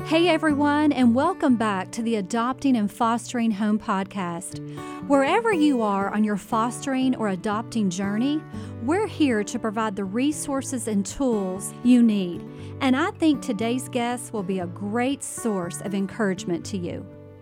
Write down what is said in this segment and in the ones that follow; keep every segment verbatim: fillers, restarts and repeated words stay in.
Hey everyone, and welcome back to the Adopting and Fostering Home podcast. Wherever you are on your fostering or adopting journey, we're here to provide the resources and tools you need. And I think today's guest will be a great source of encouragement to you.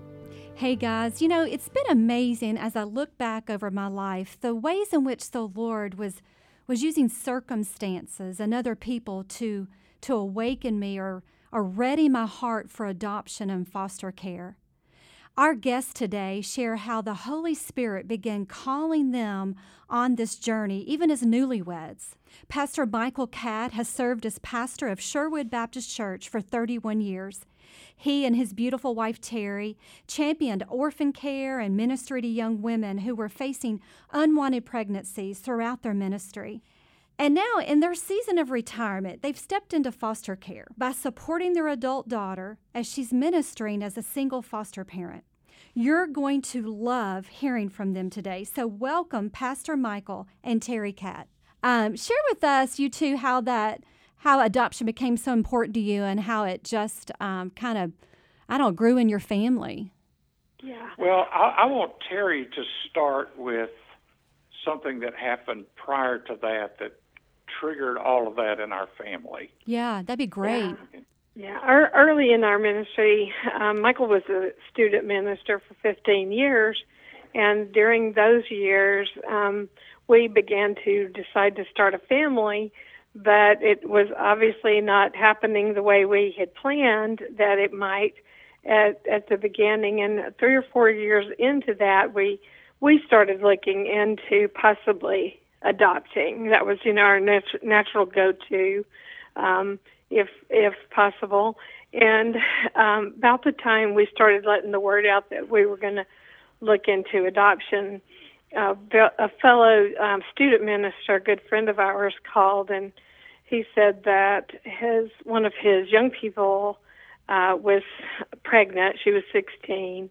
Hey guys, you know, it's been amazing as I look back over my life, the ways in which the Lord was was using circumstances and other people to to awaken me or or ready my heart for adoption and foster care. Our guests today share how the Holy Spirit began calling them on this journey, even as newlyweds. Pastor Michael Catt has served as pastor of Sherwood Baptist Church for thirty-one years. He and his beautiful wife, Terry, championed orphan care and ministry to young women who were facing unwanted pregnancies throughout their ministry. And now, in their season of retirement, they've stepped into foster care by supporting their adult daughter as she's ministering as a single foster parent. You're going to love hearing from them today. So welcome, Pastor Michael and Terry Catt. Um, share with us, you two, how that how adoption became so important to you and how it just um, kind of, I don't know, grew in your family. Yeah. Well, I, I want Terry to start with something that happened prior to that that triggered all of that in our family. Yeah, that'd be great. Yeah. Yeah. Our, early in our ministry, um, Michael was a student minister for fifteen years, and during those years, um, we began to decide to start a family, but it was obviously not happening the way we had planned that it might at, at the beginning. And three or four years into that, we we started looking into possibly adopting. That was, you know, our nat- natural go-to, um, if if possible. And um, about the time we started letting the word out that we were going to look into adoption, uh, a fellow um, student minister, a good friend of ours, called, and he said that his one of his young people uh, was pregnant. She was sixteen,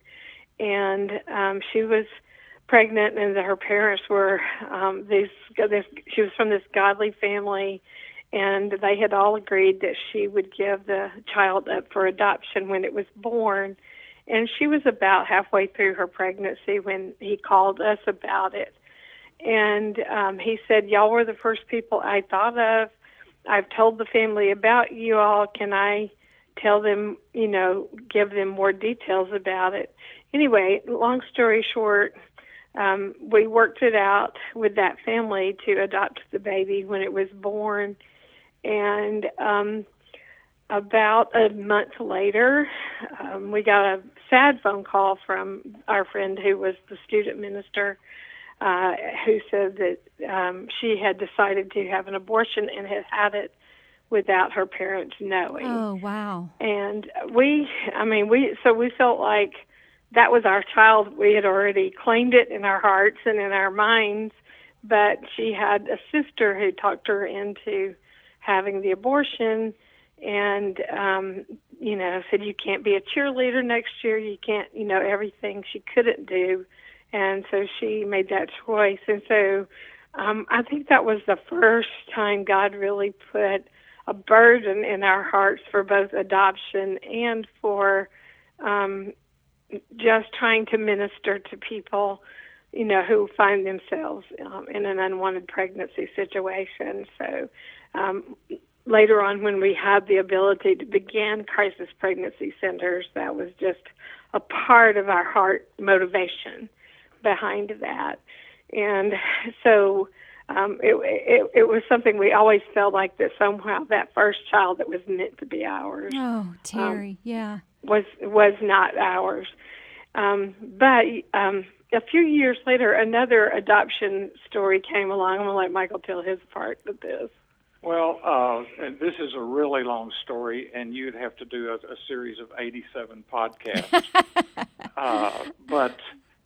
and um, she was pregnant, and her parents were um, these. This, she was from this godly family, and they had all agreed that she would give the child up for adoption when it was born. And she was about halfway through her pregnancy when he called us about it. And um, he said, "Y'all were the first people I thought of. I've told the family about you all. Can I tell them, you know, give them more details about it?" Anyway, long story short, Um, we worked it out with that family to adopt the baby when it was born. And um, about a month later, um, we got a sad phone call from our friend who was the student minister, uh, who said that um, she had decided to have an abortion and had had it without her parents knowing. Oh, wow. And we, I mean, we, so we felt like that was our child. We had already claimed it in our hearts and in our minds, but she had a sister who talked her into having the abortion and, um, you know, said, "You can't be a cheerleader next year. You can't, you know, everything she couldn't do." And so she made that choice. And so um, I think that was the first time God really put a burden in our hearts for both adoption and for um just trying to minister to people, you know, who find themselves um, in an unwanted pregnancy situation. So um, later on, when we had the ability to begin crisis pregnancy centers, that was just a part of our heart motivation behind that. And so um, it, it, it was something we always felt like that somehow that first child that was meant to be ours. Oh, Terry, um, yeah. was was not ours. Um, but um, a few years later, another adoption story came along. I'm going to let Michael tell his part of this. Well, uh, and this is a really long story, and you'd have to do a, a series of eighty-seven podcasts. uh, but,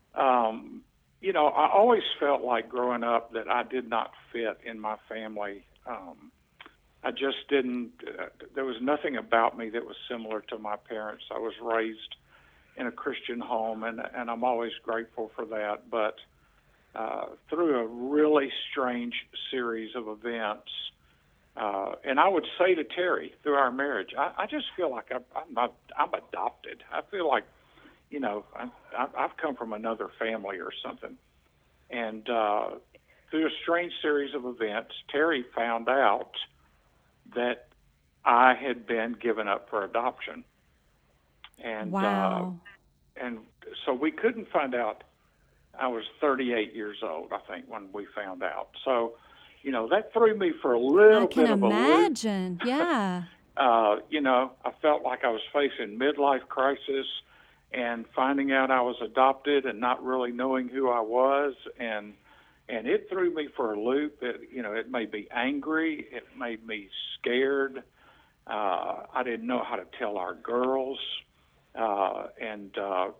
um, you know, I always felt like growing up that I did not fit in my family. Um, I just didn't, uh, there was nothing about me that was similar to my parents. I was raised in a Christian home, and, and I'm always grateful for that. But uh, through a really strange series of events, Uh, and I would say to Terry through our marriage, I, I just feel like I'm, I'm not, I'm adopted. I feel like, you know, I'm, I've come from another family or something. And uh, through a strange series of events, Terry found out that I had been given up for adoption. And Wow. uh, and so we couldn't find out. I was thirty-eight years old, I think, when we found out. So, you know, that threw me for a little I can bit of a loop. imagine. Yeah. Uh, you know, I felt like I was facing midlife crisis and finding out I was adopted and not really knowing who I was, and and it threw me for a loop. It, you know, it made me angry. It made me scared. Uh, I didn't know how to tell our girls, uh, and uh,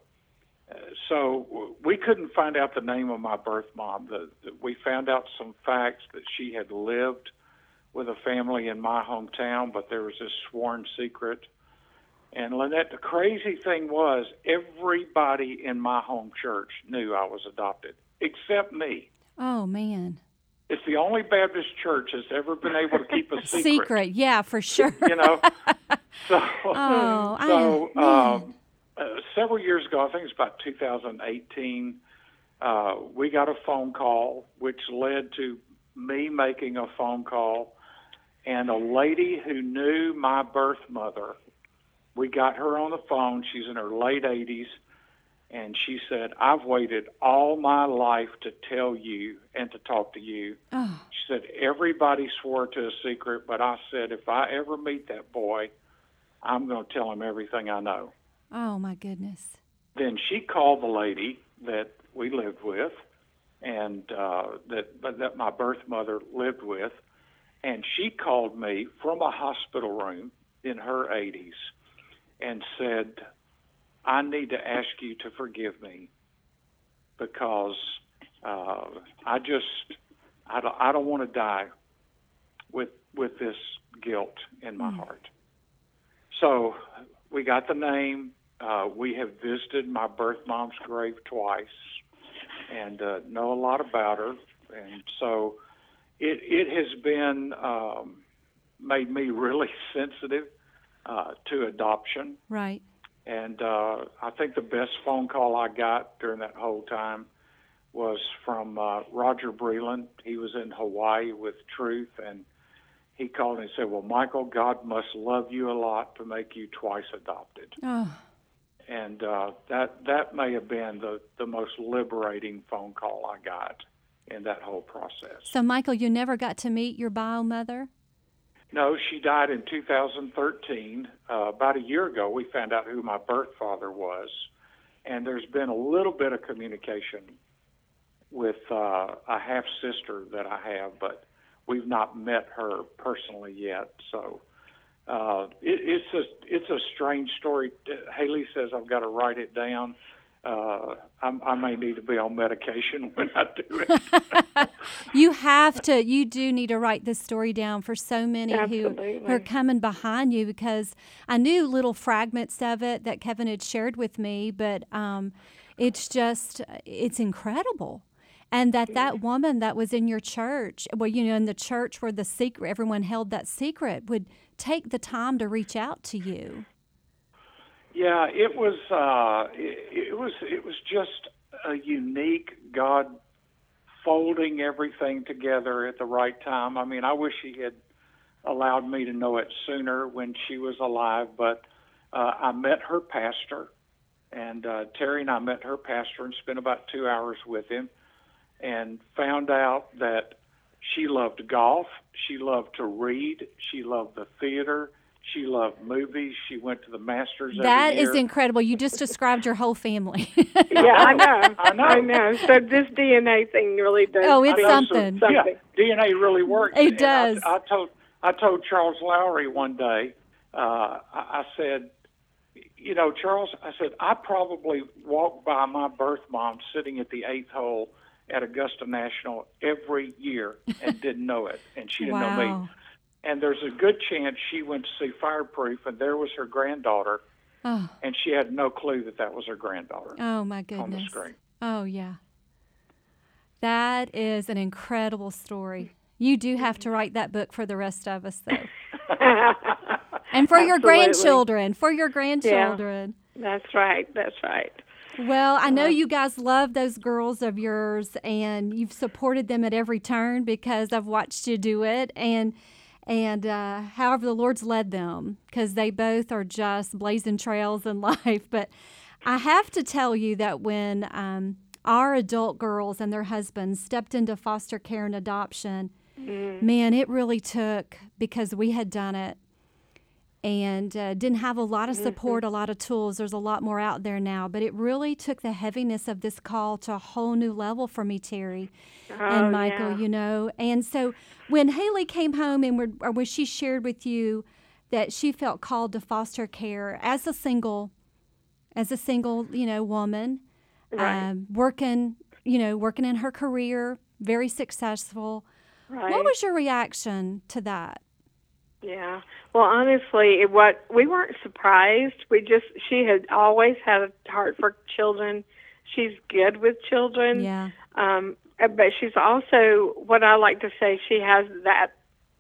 so we couldn't find out the name of my birth mom. The, the, we found out some facts that she had lived with a family in my hometown, but there was this sworn secret. And Lynette, the crazy thing was everybody in my home church knew I was adopted, except me. Oh, man. It's the only Baptist church that's ever been able to keep a secret. Secret, yeah, for sure. You know? So, oh, so I, um, uh, several years ago, I think it was about two thousand eighteen, uh, we got a phone call, which led to me making a phone call, and a lady who knew my birth mother, we got her on the phone. She's in her late eighties, and she said, I've waited all my life to tell you and to talk to you. oh, She said, everybody swore to a secret, but I said, if I ever meet that boy, I'm going to tell him everything I know. oh, my goodness. Then she called the lady that we lived with and uh, that, that my birth mother lived with, and she called me from a hospital room in her eighties and said, I need to ask you to forgive me because uh, I just, I don't, I don't want to die with with this guilt in my mm. heart. So we got the name. Uh, we have visited my birth mom's grave twice and uh, know a lot about her. And so it, it has been um, made me really sensitive uh, to adoption. Right. And uh, I think the best phone call I got during that whole time was from uh, Roger Breland. He was in Hawaii with Truth, and he called and said, well, Michael, God must love you a lot to make you twice adopted. Oh. And uh, that that may have been the, the most liberating phone call I got in that whole process. So, Michael, you never got to meet your bio mother? No, she died in two thousand thirteen. Uh, about a year ago, we found out who my birth father was, and there's been a little bit of communication with uh, a half-sister that I have, but we've not met her personally yet. So uh, it, it's a it's a strange story. Haley says I've got to write it down. Uh, I, I may need to be on medication when I do it. You have to. You do need to write this story down for so many Absolutely. who, who are coming behind you, because I knew little fragments of it that Kevin had shared with me, but um, it's just, it's incredible. And that that woman that was in your church, well, you know, in the church where the secret, everyone held that secret, would take the time to reach out to you. Yeah, it was. Uh, it, it was. It was just a unique God folding everything together at the right time. I mean, I wish He had allowed me to know it sooner when she was alive. But uh, I met her pastor, and uh, Terry and I met her pastor and spent about two hours with him, and found out that she loved golf. She loved to read. She loved the theater. She loved movies. She went to the Masters every That year. is incredible. You just described your whole family. Yeah, I know. I know. I know. So this D N A thing really does. Oh, it's mean something. Yeah, D N A really works. It And does. I, I told I told Charles Lowry one day. Uh, I, I said, you know, Charles, I said I probably walked by my birth mom sitting at the eighth hole at Augusta National every year and didn't know it, and she didn't Wow. know me. And there's a good chance she went to see Fireproof, and there was her granddaughter, Oh, and she had no clue that that was her granddaughter oh my on the goodness. screen. Oh, yeah. That is an incredible story. You do have to write that book for the rest of us, though. And for Absolutely. your grandchildren, for your grandchildren. Yeah, that's right, that's right. Well, I know Uh, you guys love those girls of yours, and you've supported them at every turn because I've watched you do it, and and uh, however the Lord's led them, because they both are just blazing trails in life. But I have to tell you that when um, our adult girls and their husbands stepped into foster care and adoption, mm. man, it really took, because we had done it and uh, didn't have a lot of support, Mm-hmm. a lot of tools. There's a lot more out there now, but it really took the heaviness of this call to a whole new level for me, Terry Oh, and Michael, yeah. you know. And so when Haley came home and were, or when she shared with you that she felt called to foster care as a single, as a single, you know, woman, Right. um, working, you know, working in her career, very successful. Right. What was your reaction to that? Yeah. Well, honestly, it, what we weren't surprised. We just she had always had a heart for children. She's good with children. Yeah. Um, but she's also, what I like to say, she has that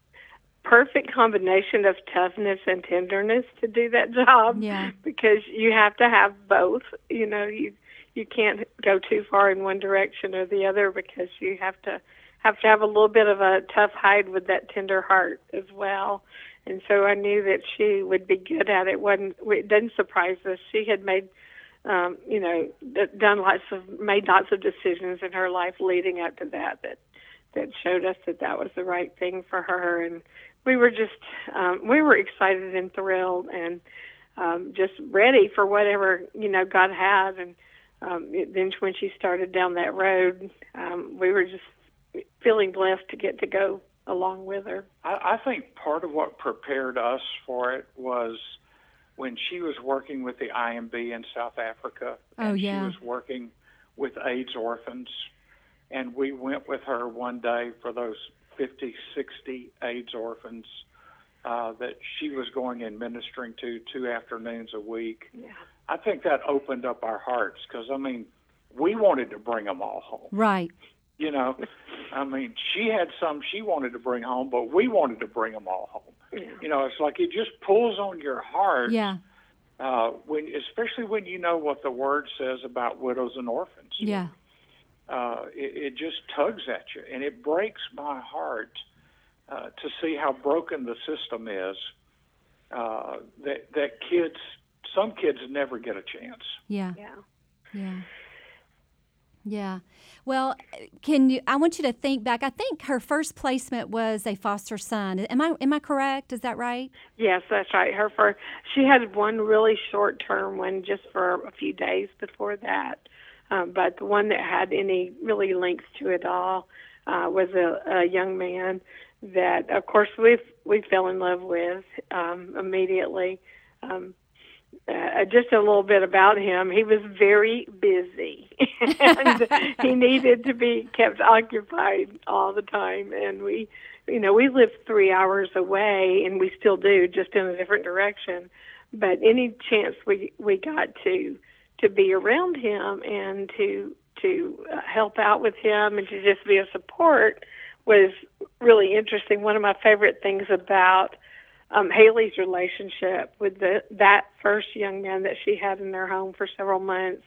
perfect combination of toughness and tenderness to do that job. Yeah. Because you have to have both. You know, you you can't go too far in one direction or the other, because you have to have to have a little bit of a tough hide with that tender heart as well. And so I knew that she would be good at it. Wasn't it didn't surprise us. She had made, um, you know, d- done lots of made lots of decisions in her life leading up to that that that showed us that that was the right thing for her. And we were just um, we were excited and thrilled and um, just ready for whatever, you know, God had. And um, it, then when she started down that road, um, we were just feeling blessed to get to go along with her. I, I think part of what prepared us for it was when she was working with the I M B in South Africa. Oh, and yeah. She was working with AIDS orphans. And we went with her one day for those fifty, sixty AIDS orphans uh, that she was going and ministering to two afternoons a week. Yeah. I think that opened up our hearts because, I mean, we wanted to bring them all home. Right. You know, I mean, she had some she wanted to bring home, but we wanted to bring them all home. Yeah. You know, it's like it just pulls on your heart. Yeah. Uh, when, especially when you know what the Word says about widows and orphans. Yeah. Uh, it, it just tugs at you, and it breaks my heart uh, to see how broken the system is. Uh, that that kids, some kids never get a chance. Yeah. Yeah. Yeah. Yeah. Well, can you? I want you to think back. I think her first placement was a foster son. Am I am I correct? Is that right? Yes, that's right. Her first, she had one really short term one just for a few days before that, um, but the one that had any really links to it all uh, was a, a young man that, of course, we we fell in love with um, immediately. Um, Uh, just a little bit about him. He was very busy, and he needed to be kept occupied all the time. And we, you know, we lived three hours away, and we still do, just in a different direction. But any chance we we got to to be around him and to to uh, help out with him and to just be a support was really interesting. One of my favorite things about Um, Haley's relationship with the, that first young man that she had in their home for several months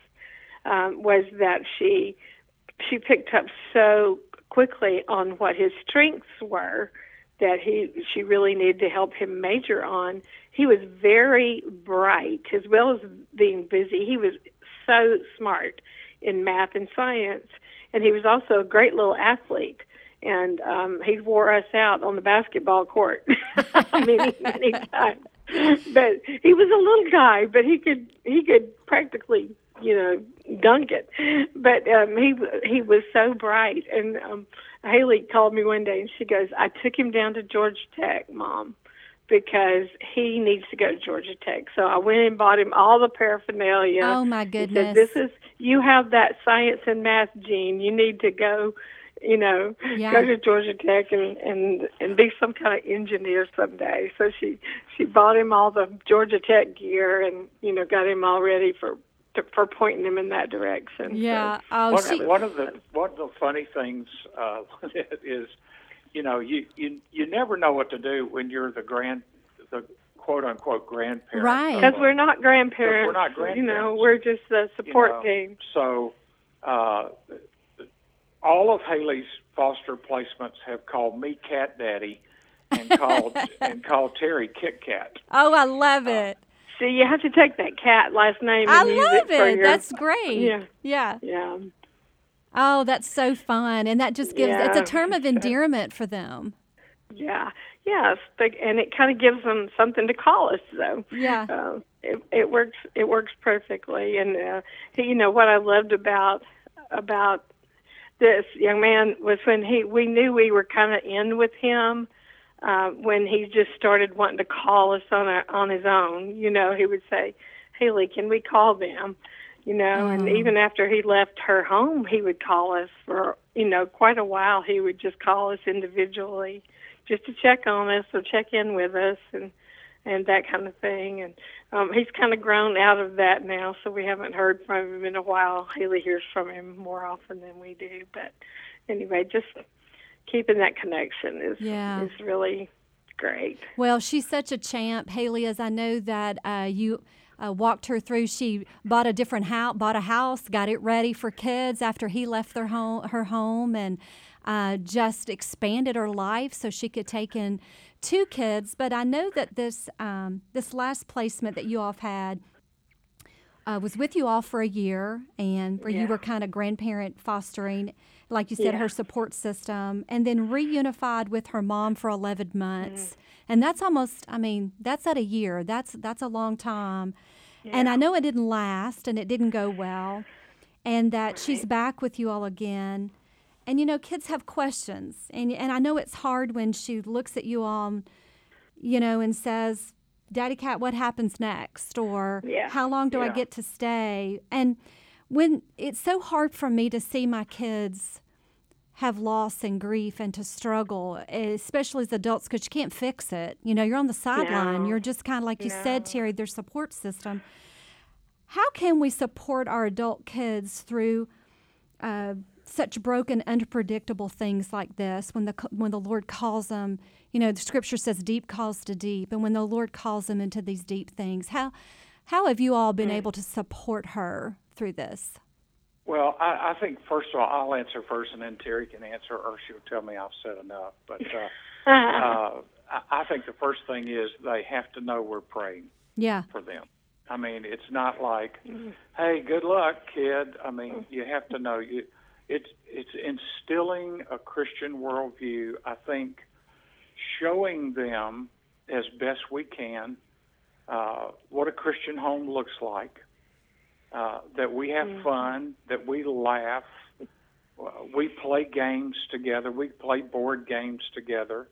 um, was that she she picked up so quickly on what his strengths were that he she really needed to help him major on. He was very bright as well as being busy. He was so smart in math and science, and he was also a great little athlete. And um, he wore us out on the basketball court many, many times. But he was a little guy, but he could he could practically, you know, dunk it. But um, he he was so bright. And um, Haley called me one day, and she goes, "I took him down to Georgia Tech, Mom, because he needs to go to Georgia Tech." So I went and bought him all the paraphernalia. Oh my goodness! Said, "This is you have that science and math gene. You need to go." You know, yeah. go to Georgia Tech and, and, and be some kind of engineer someday. So she, she bought him all the Georgia Tech gear and, you know, got him all ready for to, for pointing him in that direction. Yeah. So, oh, one, she... one of the one of the funny things uh, is you know, you, you you never know what to do when you're the grand, the quote unquote grandparent. Right. Because we're not grandparents. We're not grandparents. You know, we're just the support you know, team. So, uh, all of Haley's foster placements have called me Cat Daddy, and called and called Terry Kit Kat. Oh, I love it. Uh, see, you have to take that cat last name and I use love it. For it. your, That's great. Yeah. Yeah. Yeah. Oh, that's so fun. And that just gives, Yeah. it's a term of endearment for them. Yeah. Yes, but, and it kind of gives them something to call us, though. Yeah. Uh, it, it works. It works perfectly. And uh, you know what I loved about about this young man was when he we knew we were kind of in with him uh, when he just started wanting to call us on our, on his own. You know, he would say, "Haley, can we call them?" You know, and Oh. even after he left her home, he would call us for you know quite a while. He would just call us individually, just to check on us or check in with us and and that kind of thing. And um, he's kind of grown out of that now, so we haven't heard from him in a while. Haley hears from him more often than we do. But anyway, just keeping that connection is Yeah. is really great. Well, she's such a champ, Haley, as I know that uh, you uh, walked her through. She bought a different house, bought a house, got it ready for kids after he left their home, her home, and uh, just expanded her life so she could take in two kids. But I know that this um, this last placement that you all have had uh, was with you all for a year, and where Yeah. you were kind of grandparent fostering, like you said, Yeah. her support system, and then reunified with her mom for eleven months. And that's almost, I mean, that's at a year. That's that's a long time. And I know it didn't last, and it didn't go well, and that she's back with you all again. And, you know, kids have questions. And and I know it's hard when she looks at you all, you know, and says, Daddy Cat, what happens next? Or Yeah. how long do I Yeah. get to stay? And when it's so hard for me to see my kids have loss and grief and to struggle, especially as adults, because you can't fix it. You know, you're on the sideline. No. You're just kind of, like you No. said, Terry, their support system. How can we support our adult kids through uh, such broken, unpredictable things like this when the when the Lord calls them? You know, the Scripture says deep calls to deep, and when the Lord calls them into these deep things, how how have you all been Mm. able to support her through this? Well, I, I think first of all, I'll answer first, and then Terry can answer, or she'll tell me I've said enough. But uh, uh, I, I think the first thing is they have to know we're praying Yeah. for them. I mean, it's not like, hey, good luck, kid. I mean, you have to know you. It's it's instilling a Christian worldview. I think showing them as best we can uh, what a Christian home looks like. Uh, that we have fun, that we laugh, uh, we play games together, we play board games together.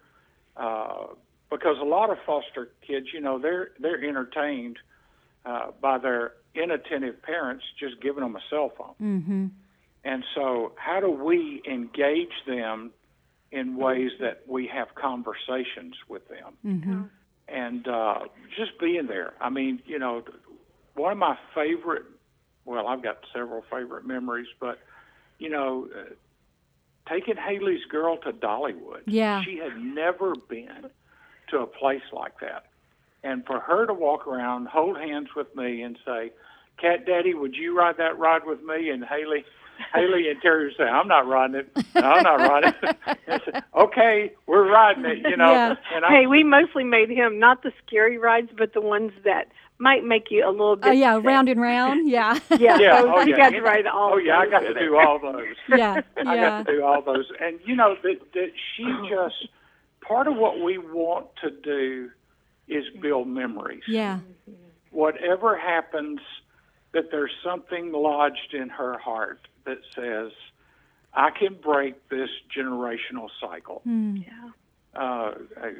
Uh, because a lot of foster kids, you know, they're they're entertained uh, by their inattentive parents just giving them a cell phone. Mm-hmm. And so how do we engage them in ways that we have conversations with them? Mm-hmm. And uh, just being there. I mean, you know, one of my favorite, well, I've got several favorite memories, but, you know, uh, taking Haley's girl to Dollywood. Yeah. She had never been to a place like that. And for her to walk around, hold hands with me and say, Cat Daddy, would you ride that ride with me? And Haley Haley and Terry would say, I'm not riding it. No, I'm not riding it. And I said, okay, we're riding it, you know. Yeah. And I, Hey, we mostly made him not the scary rides, but the ones that might make you a little bit Oh, yeah, sick. round and round. Yeah. Yeah, yeah, so oh, you yeah. got to ride all Oh, yeah, I those got to with do her. all those. Yeah. I Yeah. got to do all those. And, you know, that, that she just, part of what we want to do is build memories. Yeah. Whatever happens, that there's something lodged in her heart that says, I can break this generational cycle. Mm. Yeah. Uh,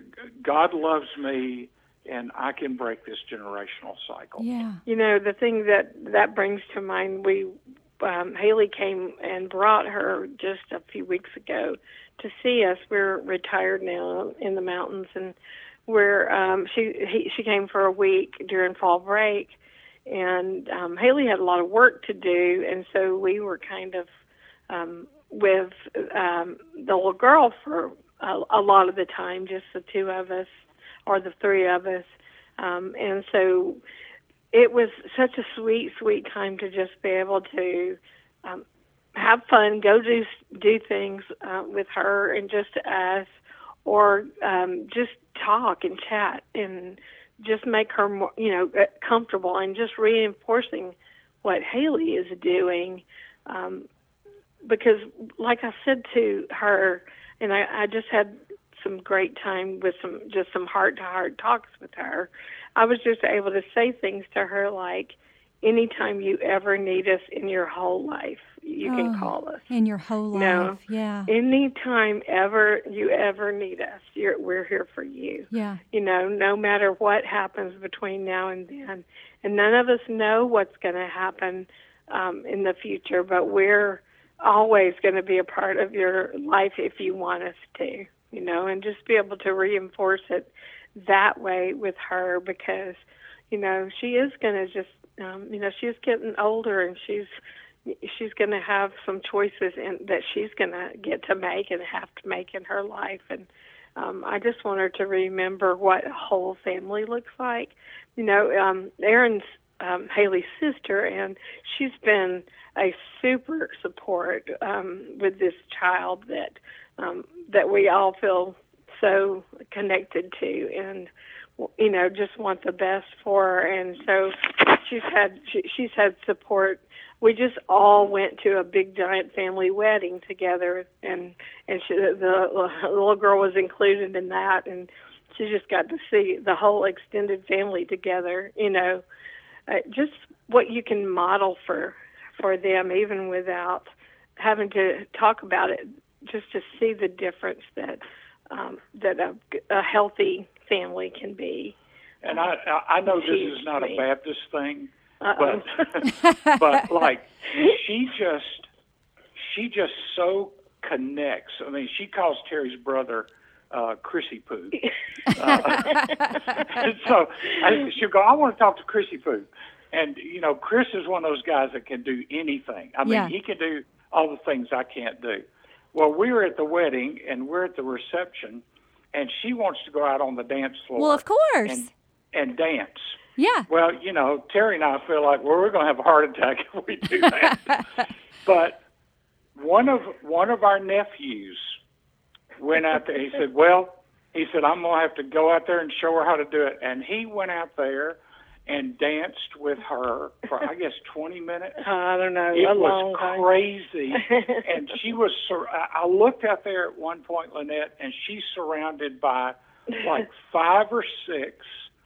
God loves me, and I can break this generational cycle. Yeah. You know, the thing that that brings to mind, we um, Haley came and brought her just a few weeks ago to see us. We're retired now in the mountains, and we're um, she he, she came for a week during fall break, and um, Haley had a lot of work to do, and so we were kind of um, with um, the little girl for a, a lot of the time, just the two of us or the three of us. Um, and so it was such a sweet, sweet time to just be able to um, have fun, go do do things uh, with her and just us, or um, just talk and chat and just make her more, you know, comfortable, and just reinforcing what Haley is doing. Um, because, like I said to her, and I, I just had some great time with some just some heart-to-heart talks with her. I was just able to say things to her like, anytime you ever need us in your whole life, you oh, can call us. In your whole life, no, yeah. Anytime ever you ever need us, you're, we're here for you. Yeah. You know, no matter what happens between now and then. And none of us know what's going to happen um, in the future, but we're always going to be a part of your life if you want us to, you know, and just be able to reinforce it that way with her, because, you know, she is going to just, um, you know, she's getting older, and she's she's going to have some choices in, that she's going to get to make and have to make in her life. And um, I just want her to remember what a whole family looks like. You know, um, Erin's um, Haley's sister, and she's been a super support um, with this child that um, that we all feel so connected to, and you know, just want the best for her. And so she's had she, she's had support. We just all went to a big giant family wedding together, and and she, the, the little girl was included in that, and she just got to see the whole extended family together. You know, uh, just what you can model for for them, even without having to talk about it. Just to see the difference that um, that a, a healthy family can be. And I I know this is not a Baptist thing. Uh-oh. But but like she just she just so connects. I mean, she calls Terry's brother uh, Chrissy Poo. Uh, and so I, she'll go, I want to talk to Chrissy Poo. And you know, Chris is one of those guys that can do anything. I mean, yeah. he can do all the things I can't do. Well, we were at the wedding and we're at the reception, and she wants to go out on the dance floor. Well, of course. And, and dance. Yeah. Well, you know, Terry and I feel like, well, we're going to have a heart attack if we do that. But one of one of our nephews went out there. He said, well, he said, I'm going to have to go out there and show her how to do it. And he went out there and danced with her for, I guess, twenty minutes. Uh, I don't know. It a was long crazy. And she was, sur- I looked out there at one point, Lynette, and she's surrounded by like five or six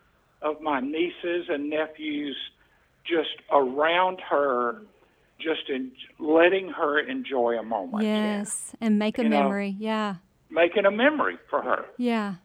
of my nieces and nephews just around her, just in, letting her enjoy a moment. Yes, and make a you memory, know, yeah. Making a memory for her. Yeah.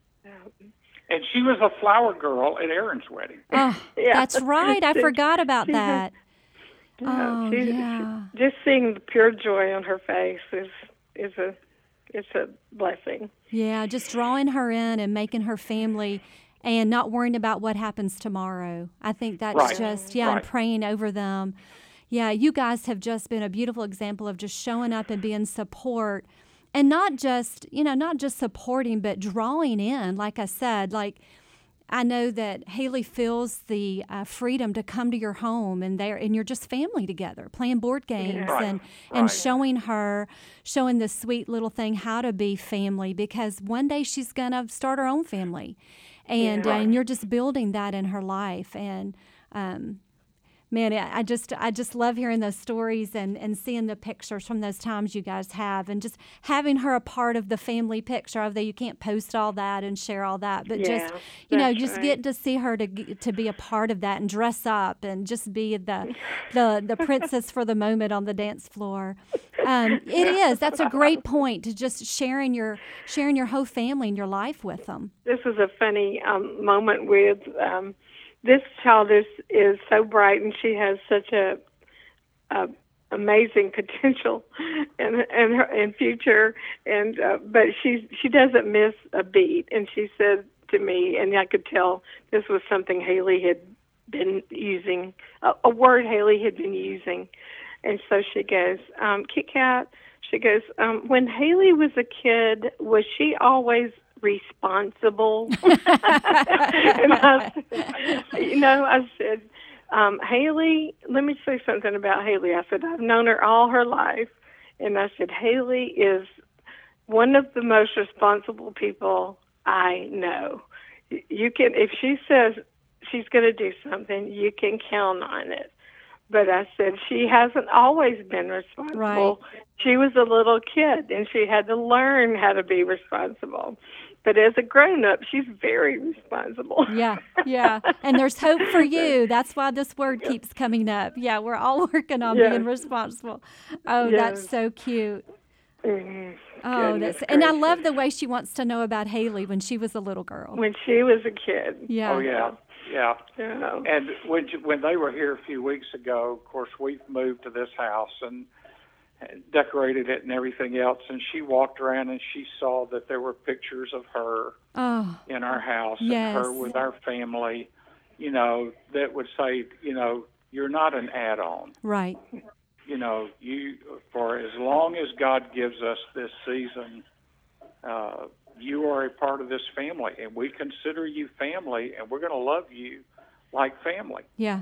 And she was a flower girl at Erin's wedding. Oh, yeah. That's right. I forgot about that. Yeah, oh, she's, yeah. She, just seeing the pure joy on her face is is a it's a blessing. Yeah, just drawing her in and making her family, and not worrying about what happens tomorrow. I think that's right. just, yeah, right. and praying over them. Yeah, you guys have just been a beautiful example of just showing up and being support, and not just, you know, not just supporting, but drawing in. Like I said, like, I know that Haley feels the uh, freedom to come to your home, and there, and you're just family together, playing board games, yeah. right. and right. and showing her, showing this sweet little thing how to be family, because one day she's gonna start her own family, and yeah. uh, and you're just building that in her life, and um, man, I just I just love hearing those stories and, and seeing the pictures from those times you guys have, and just having her a part of the family picture. Although you can't post all that and share all that, but yeah, just you know, just right. get to see her to to be a part of that and dress up and just be the the the princess for the moment on the dance floor. Um, it is. That's a great point, to just sharing your sharing your whole family and your life with them. This is a funny um, moment with. Um, This child is, is so bright, and she has such a, a amazing potential in in her in future. And uh, but she she doesn't miss a beat. And she said to me, and I could tell this was something Haley had been using, a, a word Haley had been using. And so she goes, um, Kit Kat, She goes, um, when Haley was a kid, was she always responsible? And I said, you know, I said, um, Haley, let me say something about Haley. I said, I've known her all her life. And I said, Haley is one of the most responsible people I know. You can, if she says she's going to do something, you can count on it. But I said, she hasn't always been responsible. Right. She was a little kid, and she had to learn how to be responsible. But as a grown-up, she's very responsible. Yeah, yeah. And there's hope for you. That's why this word keeps coming up. Yeah, we're all working on Yes. being responsible. Oh, Yes. that's so cute. Mm-hmm. Oh, Goodness that's and I gracious. love the way she wants to know about Haley when she was a little girl. When she was a kid. Yeah. Oh, yeah, yeah. Yeah. And when when they were here a few weeks ago, of course, we've moved to this house and decorated it and everything else. And she walked around and she saw that there were pictures of her Oh, in our house yes. and her with our family, you know, that would say, you know, you're not an add-on. right. You know, you for as long as God gives us this season, uh, you are a part of this family, and we consider you family, and we're going to love you like family. Yeah.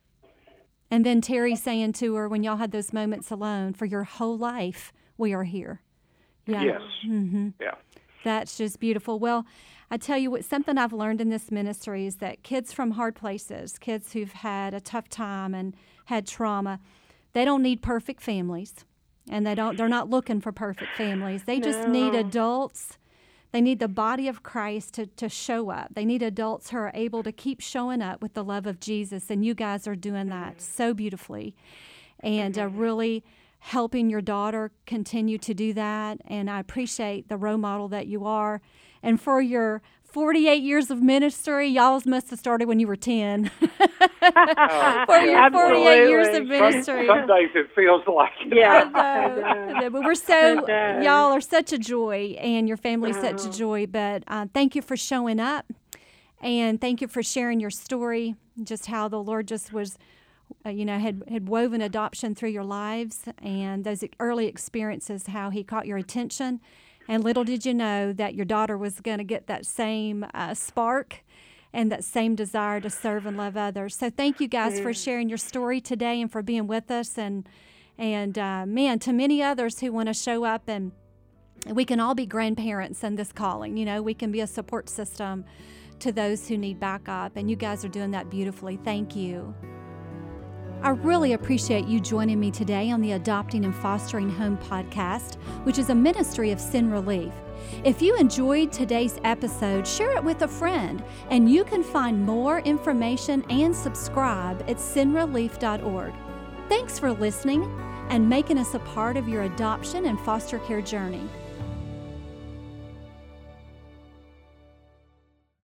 And then Terry saying to her when y'all had those moments alone, for your whole life, we are here. Yeah. Yes. Mm-hmm. Yeah. That's just beautiful. Well, I tell you what, something I've learned in this ministry is that kids from hard places, kids who've had a tough time and had trauma, they don't need perfect families. And they don't, they're not looking for perfect families. They just No. need adults. They need the body of Christ to, to show up. They need adults who are able to keep showing up with the love of Jesus. And you guys are doing that so beautifully. And uh, really helping your daughter continue to do that. And I appreciate the role model that you are. And for your forty-eight years of ministry, y'all must have started when you were ten. Oh, For your yeah. forty-eight years of Absolutely. ministry. Some, some days it feels like it. Yeah. I know, I know, but we're so, It does. y'all are such a joy, and your family's such a Oh. joy. But uh, thank you for showing up, and thank you for sharing your story, just how the Lord just was, uh, you know, had, had woven adoption through your lives, and those early experiences, how He caught your attention. And little did you know that your daughter was going to get that same uh, spark and that same desire to serve and love others. So thank you guys for sharing your story today and for being with us. And, and uh, man, to many others who want to show up, and we can all be grandparents in this calling. You know, we can be a support system to those who need backup. And you guys are doing that beautifully. Thank you. I really appreciate you joining me today on the Adopting and Fostering Home podcast, which is a ministry of Sin Relief. If you enjoyed today's episode, share it with a friend, and you can find more information and subscribe at sin relief dot org. Thanks for listening and making us a part of your adoption and foster care journey.